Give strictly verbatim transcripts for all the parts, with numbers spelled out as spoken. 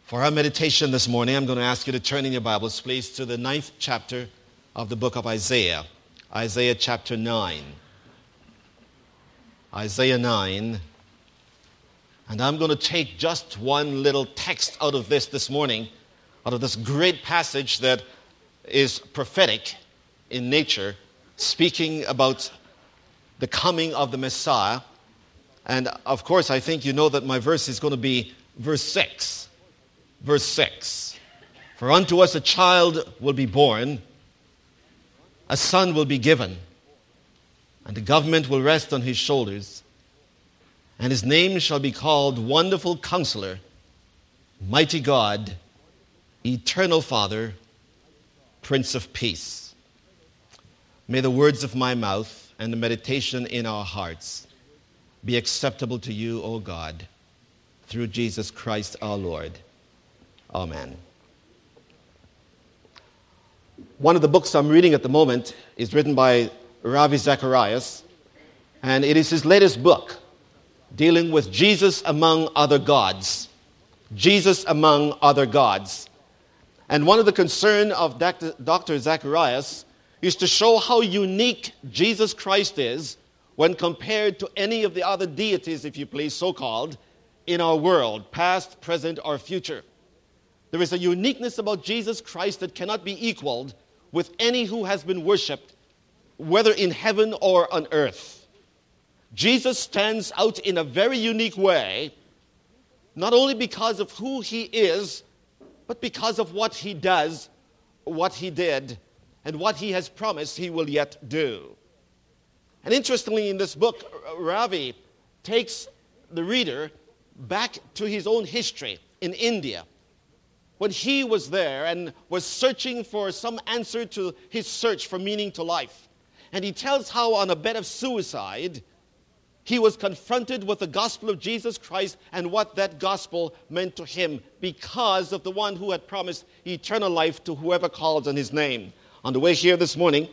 For our meditation this morning, I'm going to ask you to turn in your Bibles, please, to the ninth chapter of the book of Isaiah. Isaiah chapter nine. Isaiah nine. And I'm going to take just one little text out of this this morning, out of this great passage that is prophetic in nature, speaking about the coming of the Messiah. And of course, I think you know that my verse is going to be verse six. Verse six, for unto us a child will be born, a son will be given, and the government will rest on his shoulders, and his name shall be called Wonderful Counselor, Mighty God, Eternal Father, Prince of Peace. May the words of my mouth and the meditation in our hearts be acceptable to you, O God, through Jesus Christ our Lord. Amen. One of the books I'm reading at the moment is written by Ravi Zacharias, and it is his latest book dealing with Jesus among other gods. Jesus among other gods. And one of the concerns of Doctor Zacharias is to show how unique Jesus Christ is when compared to any of the other deities, if you please, so-called, in our world, past, present, or future. There is a uniqueness about Jesus Christ that cannot be equaled with any who has been worshipped, whether in heaven or on earth. Jesus stands out in a very unique way, not only because of who he is, but because of what he does, what he did, and what he has promised he will yet do. And interestingly, in this book, Ravi takes the reader back to his own history in India, when he was there and was searching for some answer to his search for meaning to life. And he tells how on a bed of suicide, he was confronted with the gospel of Jesus Christ and what that gospel meant to him because of the one who had promised eternal life to whoever calls on his name. On the way here this morning,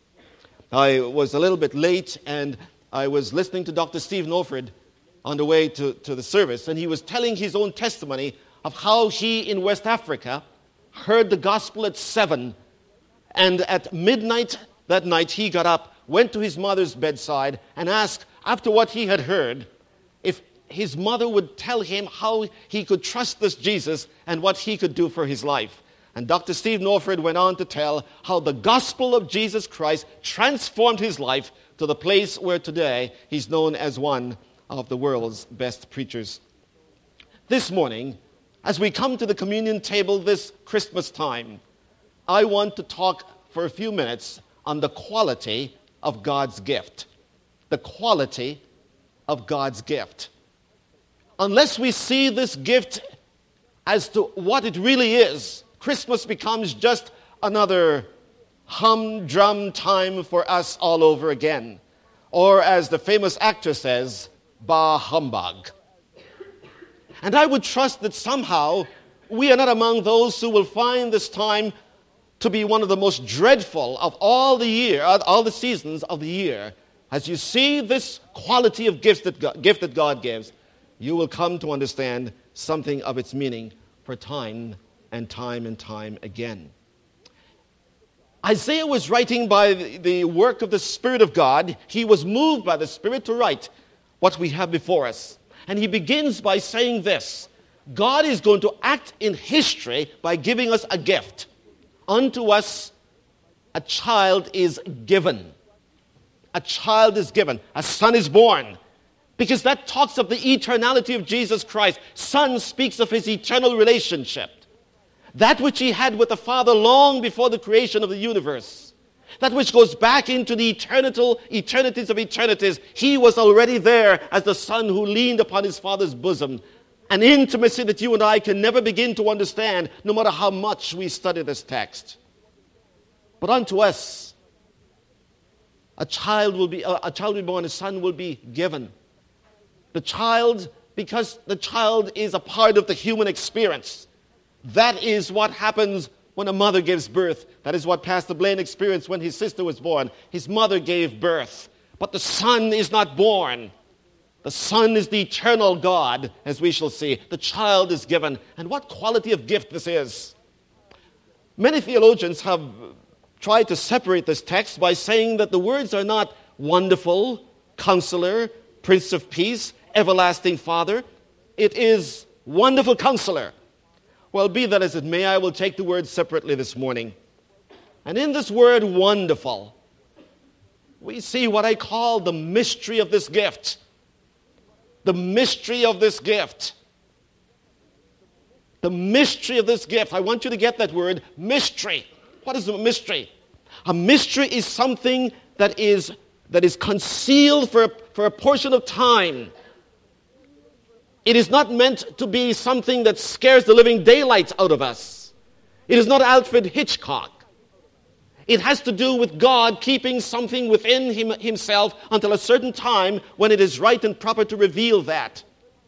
I was a little bit late and I was listening to Doctor Steve Norford on the way to, to the service, and he was telling his own testimony of how he in West Africa heard the gospel at seven, and at midnight that night he got up, went to his mother's bedside, and asked, after what he had heard, if his mother would tell him how he could trust this Jesus and what he could do for his life. And Doctor Steve Norford went on to tell how the gospel of Jesus Christ transformed his life to the place where today he's known as one of the world's best preachers. This morning, as we come to the communion table this Christmas time, I want to talk for a few minutes on the quality of God's gift. The quality of God's gift. Unless we see this gift as to what it really is, Christmas becomes just another humdrum time for us all over again. Or as the famous actor says, bah humbug. And I would trust that somehow we are not among those who will find this time to be one of the most dreadful of all the year, all the seasons of the year. As you see this quality of gifts that God, gift that God gives, you will come to understand something of its meaning for time and time and time again. Isaiah was writing by the work of the Spirit of God. He was moved by the Spirit to write what we have before us. And he begins by saying this: God is going to act in history by giving us a gift. Unto us a child is given. A child is given. A son is born. Because that talks of the eternality of Jesus Christ. Son speaks of his eternal relationship. That which he had with the Father long before the creation of the universe. That which goes back into the eternal, eternities of eternities. He was already there as the son who leaned upon his Father's bosom. An intimacy that you and I can never begin to understand, no matter how much we study this text. But unto us, a child will be, a child will be born, a son will be given. The child, because the child is a part of the human experience. That is what happens when a mother gives birth. That is what Pastor Blaine experienced when his sister was born. His mother gave birth. But the son is not born. The Son is the eternal God, as we shall see. The child is given. And what quality of gift this is. Many theologians have tried to separate this text by saying that the words are not wonderful, counselor, Prince of Peace, everlasting Father. It is wonderful counselor. Well, be that as it may, I will take the words separately this morning. And in this word wonderful, we see what I call the mystery of this gift. The mystery of this gift. The mystery of this gift. I want you to get that word, mystery. What is a mystery? A mystery is something that is, that is concealed for a, for a portion of time. It is not meant to be something that scares the living daylights out of us. It is not Alfred Hitchcock. It has to do with God keeping something within him, himself until a certain time when it is right and proper to reveal that.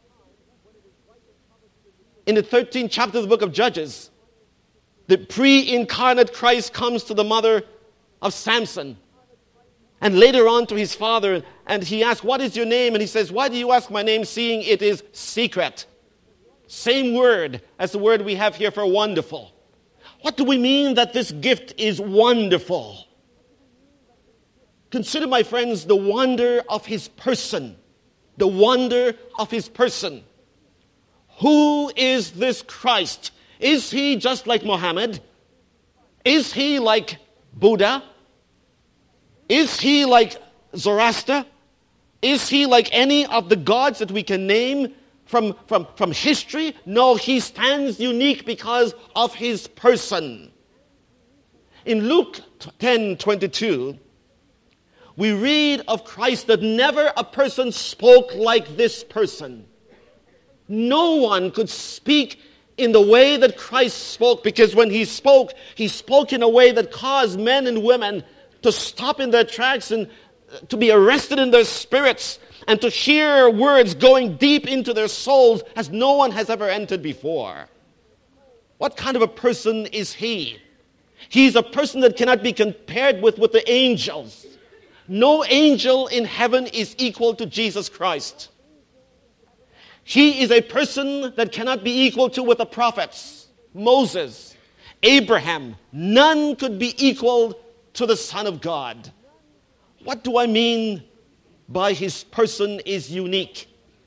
In the thirteenth chapter of the book of Judges, the pre-incarnate Christ comes to the mother of Samson and later on to his father, and he asks, "What is your name?" And he says, "Why do you ask my name, seeing it is secret?" Same word as the word we have here for wonderful. What do we mean that this gift is wonderful? Consider, my friends, the wonder of his person. The wonder of his person. Who is this Christ? Is he just like Muhammad? Is he like Buddha? Is he like Zoroaster? Is he like any of the gods that we can name from, from, from history? No, he stands unique because of his person. In Luke ten twenty-two, we read of Christ that never a person spoke like this person. No one could speak in the way that Christ spoke, because when he spoke, he spoke in a way that caused men and women to stop in their tracks and to be arrested in their spirits and to hear words going deep into their souls as no one has ever entered before. What kind of a person is he? He's a person that cannot be compared with, with the angels. No angel in heaven is equal to Jesus Christ. He is a person that cannot be equal to with the prophets. Moses, Abraham, none could be equal to the Son of God. What do I mean by his person is unique?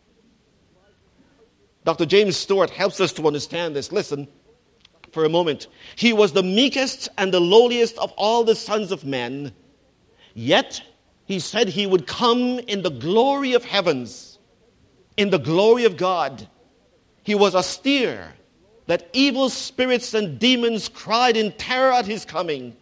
Doctor James Stewart helps us to understand this. Listen for a moment. He was the meekest and the lowliest of all the sons of men, yet he said he would come in the glory of heavens, in the glory of God. He was austere, that evil spirits and demons cried in terror at his coming.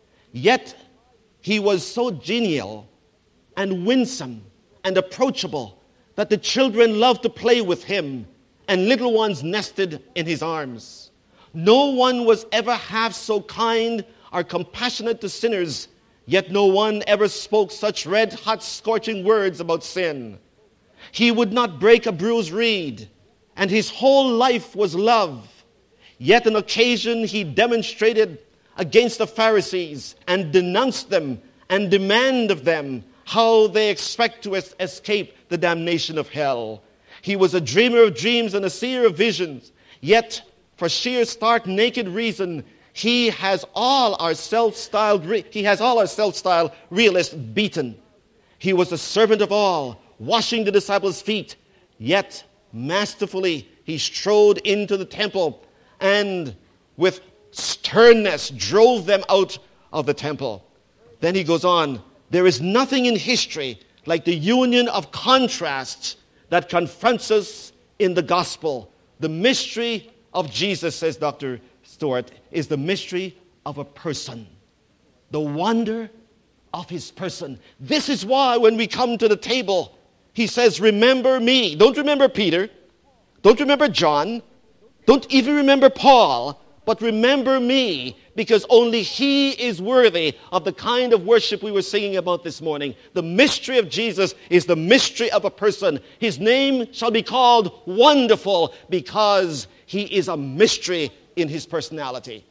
Yet he was so genial and winsome and approachable that the children loved to play with him and little ones nested in his arms. No one was ever half so kind or compassionate to sinners, yet no one ever spoke such red-hot scorching words about sin. He would not break a bruised reed, and his whole life was love. Yet on occasion he demonstrated against the Pharisees and denounced them and demanded of them how they expect to es- escape the damnation of hell. He was a dreamer of dreams and a seer of visions, yet for sheer stark naked reason he has all our self-styled re- he has all our self-styled realists beaten. He was a servant of all, washing the disciples' feet, yet masterfully he strode into the temple and with sternness drove them out of the temple. Then he goes on, there is nothing in history like the union of contrasts that confronts us in the gospel. The mystery of Jesus, says Doctor Stewart, is the mystery of a person. The wonder of his person. This is why when we come to the table, he says, remember me. Don't remember Peter. Don't remember John. Don't even remember Paul. But remember me, because only he is worthy of the kind of worship we were singing about this morning. The mystery of Jesus is the mystery of a person. His name shall be called Wonderful, because he is a mystery in his personality.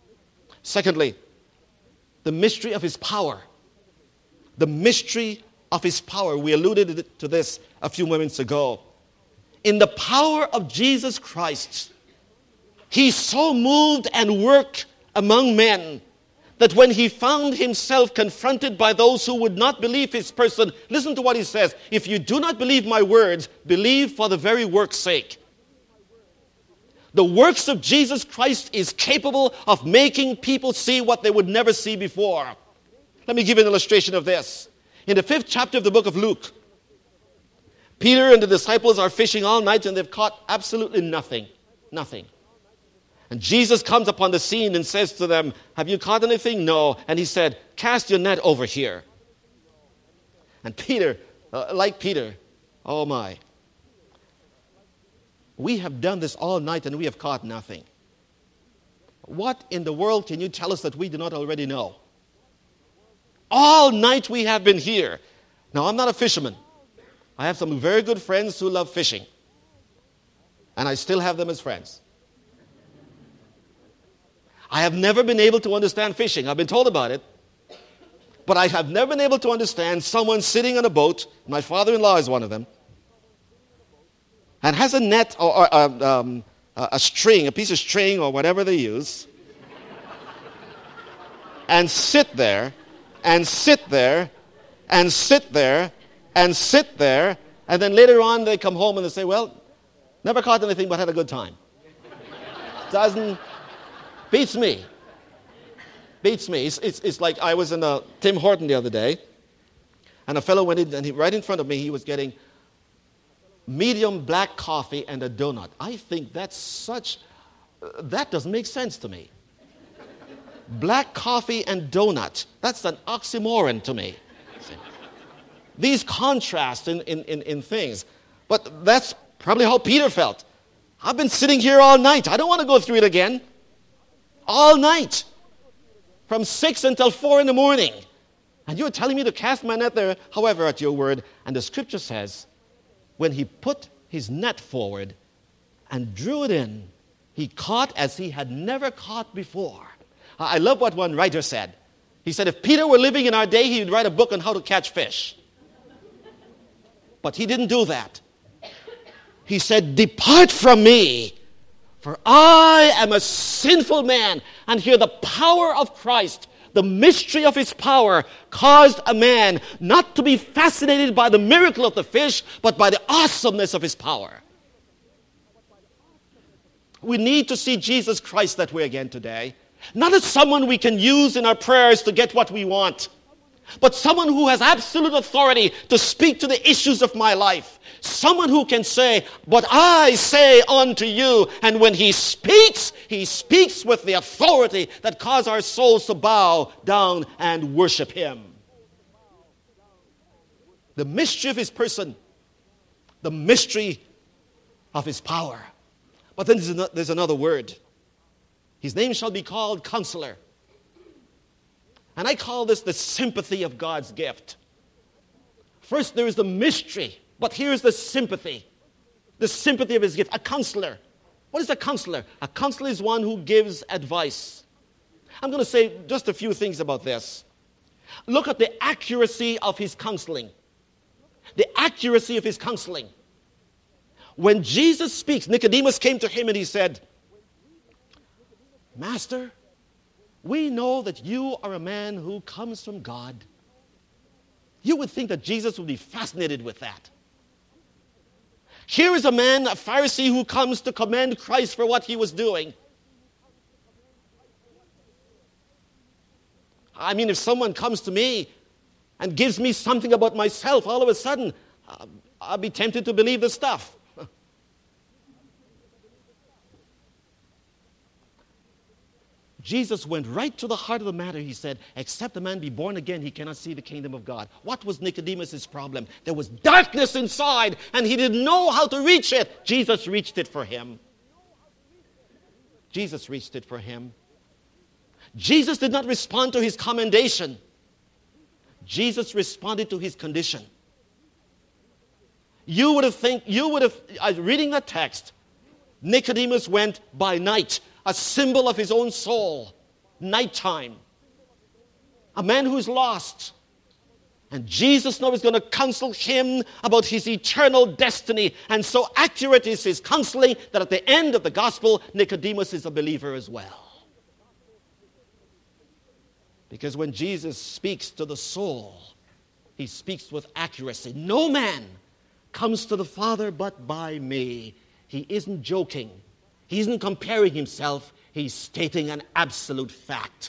Secondly, the mystery of his power. The mystery of his power. We alluded to this a few moments ago. In the power of Jesus Christ, he so moved and worked among men that when he found himself confronted by those who would not believe his person, listen to what he says: if you do not believe my words, believe for the very work's sake. The works of Jesus Christ is capable of making people see what they would never see before. Let me give you an illustration of this. In the fifth chapter of the book of Luke, Peter and the disciples are fishing all night and they've caught absolutely nothing. Nothing. And Jesus comes upon the scene and says to them, have you caught anything? No. And he said, cast your net over here. And Peter, uh, like Peter, oh my, we have done this all night and we have caught nothing. What in the world can you tell us that we do not already know? All night we have been here. Now, I'm not a fisherman. I have some very good friends who love fishing. And I still have them as friends. I have never been able to understand fishing. I've been told about it. But I have never been able to understand someone sitting on a boat, my father-in-law is one of them, and has a net or, or uh, um, a string, a piece of string or whatever they use, and sit there, and sit there, and sit there, and sit there, and then later on they come home and they say, well, never caught anything but had a good time. Doesn't... Beats me. Beats me. It's, it's, it's like I was in a Tim Horton the other day, and a fellow went in, and he, right in front of me, he was getting medium black coffee and a donut. I think that's such, uh, that doesn't make sense to me. Black coffee and donut. That's an oxymoron to me. See? These contrasts in, in, in, in things. But that's probably how Peter felt. I've been sitting here all night. I don't want to go through it again. All night. From six until four in the morning. And you're telling me to cast my net there, however, at your word. And the scripture says, when he put his net forward and drew it in, he caught as he had never caught before. I love what one writer said. He said, if Peter were living in our day, he would write a book on how to catch fish. But he didn't do that. He said, depart from me, for I am a sinful man. And here the power of Christ, the mystery of his power, caused a man not to be fascinated by the miracle of the fish, but by the awesomeness of his power. We need to see Jesus Christ that way again today. Not as someone we can use in our prayers to get what we want, but someone who has absolute authority to speak to the issues of my life. Someone who can say, but I say unto you. And when he speaks, he speaks with the authority that causes our souls to bow down and worship him. The mystery of his person, the mystery of his power. But then there's another word. His name shall be called Counselor. And I call this the sympathy of God's gift. First, there is the mystery, but here's the sympathy. The sympathy of his gift. A counselor. What is a counselor? A counselor is one who gives advice. I'm going to say just a few things about this. Look at the accuracy of his counseling. The accuracy of his counseling. When Jesus speaks, Nicodemus came to him and he said, Master, we know that you are a man who comes from God. You would think that Jesus would be fascinated with that. Here is a man, a Pharisee, who comes to commend Christ for what he was doing. I mean, if someone comes to me and gives me something about myself, all of a sudden, uh, I'll be tempted to believe this stuff. Jesus went right to the heart of the matter. He said, except a man be born again, he cannot see the kingdom of God. What was Nicodemus' problem? There was darkness inside, and he didn't know how to reach it. Jesus reached it for him. Jesus reached it for him. Jesus did not respond to his commendation. Jesus responded to his condition. You would have think, you would have, uh, reading that text, Nicodemus went by night, a symbol of his own soul, nighttime. A man who's lost. And Jesus now is going to counsel him about his eternal destiny. And so accurate is his counseling that at the end of the gospel, Nicodemus is a believer as well. Because when Jesus speaks to the soul, he speaks with accuracy. No man comes to the Father but by me. He isn't joking. He isn't comparing himself. He's stating an absolute fact.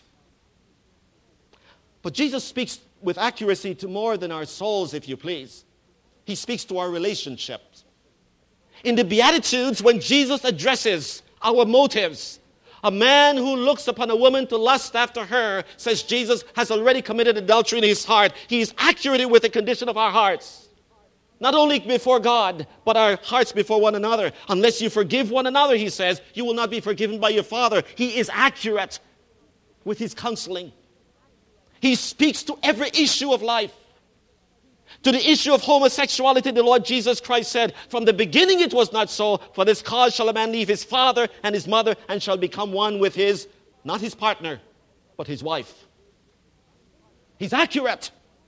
But Jesus speaks with accuracy to more than our souls, if you please. He speaks to our relationships. In the Beatitudes, when Jesus addresses our motives, a man who looks upon a woman to lust after her, says Jesus, has already committed adultery in his heart. He is accurate with the condition of our hearts. Not only before God, but our hearts before one another. Unless you forgive one another, he says, you will not be forgiven by your Father. He is accurate with his counseling. He speaks to every issue of life. To the issue of homosexuality, the Lord Jesus Christ said, from the beginning it was not so. For this cause shall a man leave his father and his mother and shall become one with his, not his partner, but his wife. He's accurate.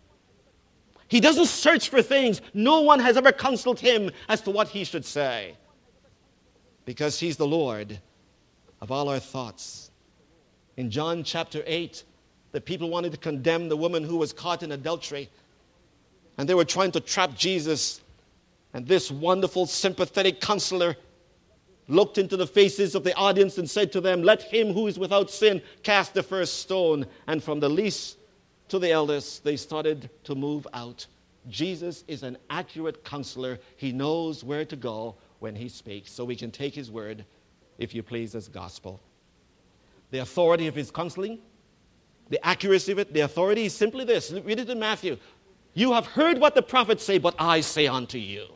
He doesn't search for things. No one has ever counseled him as to what he should say. Because he's the Lord of all our thoughts. In John chapter eight, the people wanted to condemn the woman who was caught in adultery. And they were trying to trap Jesus. And this wonderful, sympathetic counselor looked into the faces of the audience and said to them, let him who is without sin cast the first stone. And from the least to the eldest, they started to move out. Jesus is an accurate counselor. He knows where to go when he speaks. So we can take his word, if you please, as gospel. The authority of his counseling, the accuracy of it, the authority is simply this. Read it in Matthew. You have heard what the prophets say, but I say unto you.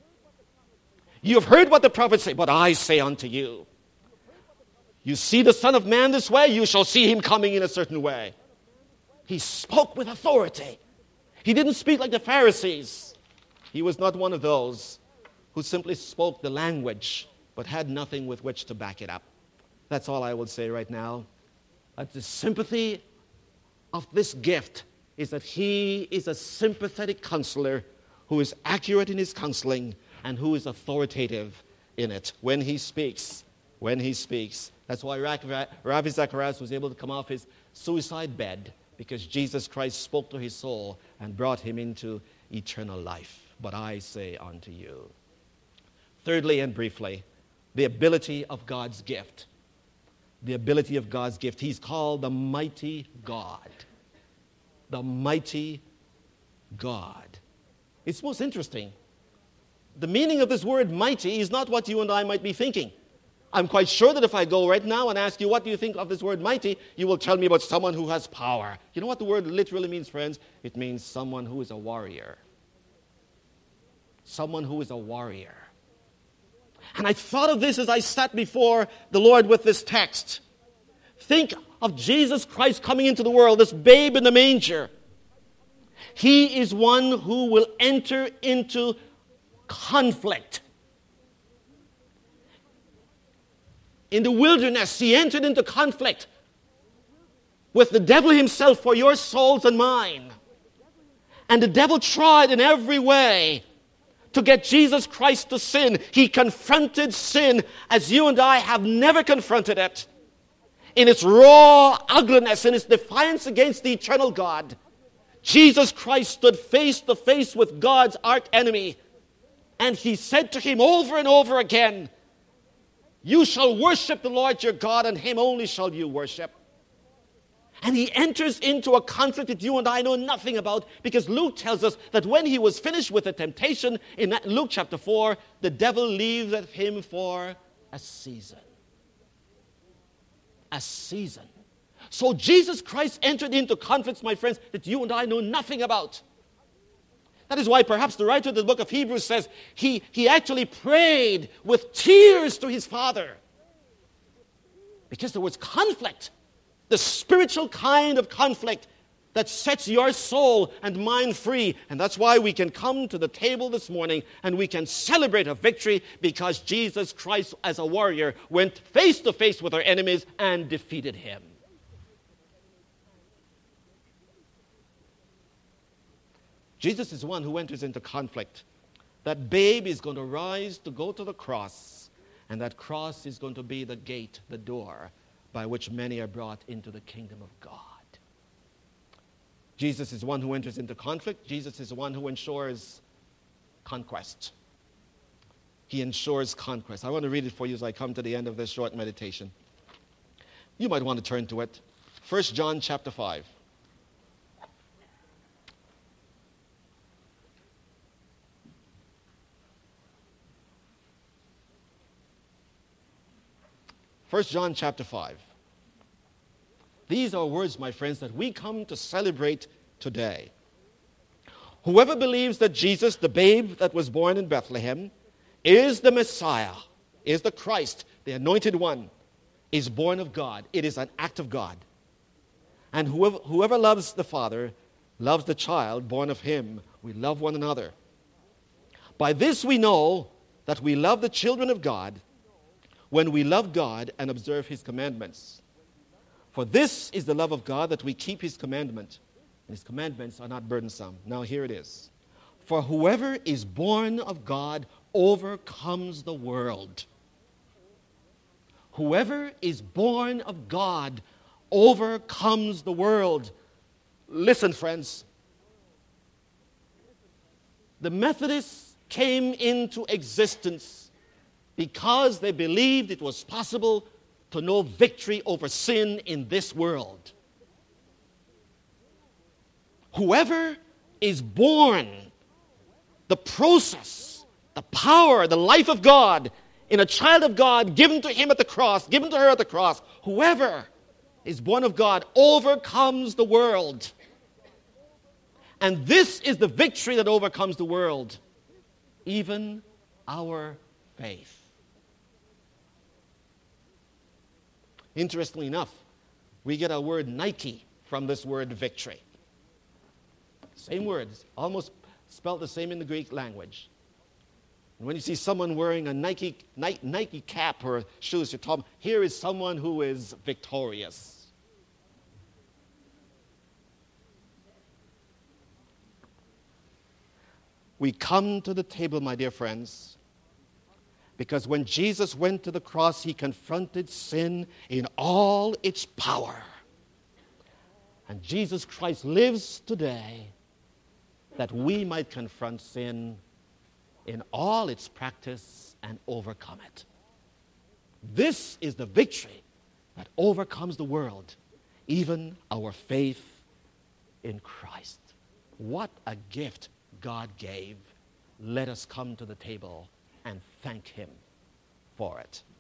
You have heard what the prophets say, but I say unto you. You see the Son of Man this way, you shall see him coming in a certain way. He spoke with authority. He didn't speak like the Pharisees. He was not one of those who simply spoke the language, but had nothing with which to back it up. That's all I will say right now. At the sympathy of this gift is that he is a sympathetic counselor who is accurate in his counseling and who is authoritative in it when he speaks. When he speaks. That's why Ravi Zacharias was able to come off his suicide bed, because Jesus Christ spoke to his soul and brought him into eternal life. But I say unto you. Thirdly and briefly, the ability of God's gift. The ability of God's gift. He's called the mighty God. The mighty God. It's most interesting. The meaning of this word mighty is not what you and I might be thinking. I'm quite sure that if I go right now and ask you, what do you think of this word mighty? You will tell me about someone who has power. You know what the word literally means, friends? It means someone who is a warrior. Someone who is a warrior. And I thought of this as I sat before the Lord with this text. Think of Jesus Christ coming into the world, this babe in the manger. He is one who will enter into conflict. In the wilderness, he entered into conflict with the devil himself for your souls and mine. And the devil tried in every way to get Jesus Christ to sin. He confronted sin as you and I have never confronted it. In its raw ugliness, in its defiance against the eternal God, Jesus Christ stood face to face with God's arch enemy. And he said to him over and over again, you shall worship the Lord your God, and him only shall you worship. And he enters into a conflict that you and I know nothing about, because Luke tells us that when he was finished with the temptation in Luke chapter four, the devil leaves him for a season. A season. So Jesus Christ entered into conflicts, my friends, that you and I know nothing about. That is why perhaps the writer of the book of Hebrews says he, he actually prayed with tears to his Father. Because there was conflict. The spiritual kind of conflict that sets your soul and mind free. And that's why we can come to the table this morning and we can celebrate a victory, because Jesus Christ as a warrior went face to face with our enemies and defeated him. Jesus is the one who enters into conflict. That babe is going to rise to go to the cross, and that cross is going to be the gate, the door, by which many are brought into the kingdom of God. Jesus is the one who enters into conflict. Jesus is the one who ensures conquest. He ensures conquest. I want to read it for you as I come to the end of this short meditation. You might want to turn to it. First John chapter five. First John chapter five. These are words, my friends, that we come to celebrate today. Whoever believes that Jesus, the babe that was born in Bethlehem, is the Messiah, is the Christ, the anointed one, is born of God. It is an act of God. And whoever, whoever loves the Father loves the child born of him. We love one another. By this we know that we love the children of God, when we love God and observe his commandments. For this is the love of God, that we keep his commandment. And his commandments are not burdensome. Now here it is. For whoever is born of God overcomes the world. Whoever is born of God overcomes the world. Listen, friends. The Methodists came into existence because they believed it was possible to know victory over sin in this world. Whoever is born, the process, the power, the life of God in a child of God given to him at the cross, given to her at the cross, whoever is born of God overcomes the world. And this is the victory that overcomes the world, even our faith. Interestingly enough, we get our word Nike from this word victory. Same words, almost spelled the same in the Greek language. And when you see someone wearing a Nike, Nike, Nike cap or shoes, you're talking, here is someone who is victorious. We come to the table, my dear friends, because when Jesus went to the cross, he confronted sin in all its power. And Jesus Christ lives today that we might confront sin in all its practice and overcome it. This is the victory that overcomes the world, even our faith in Christ. What a gift God gave. Let us come to the table and thank him for it.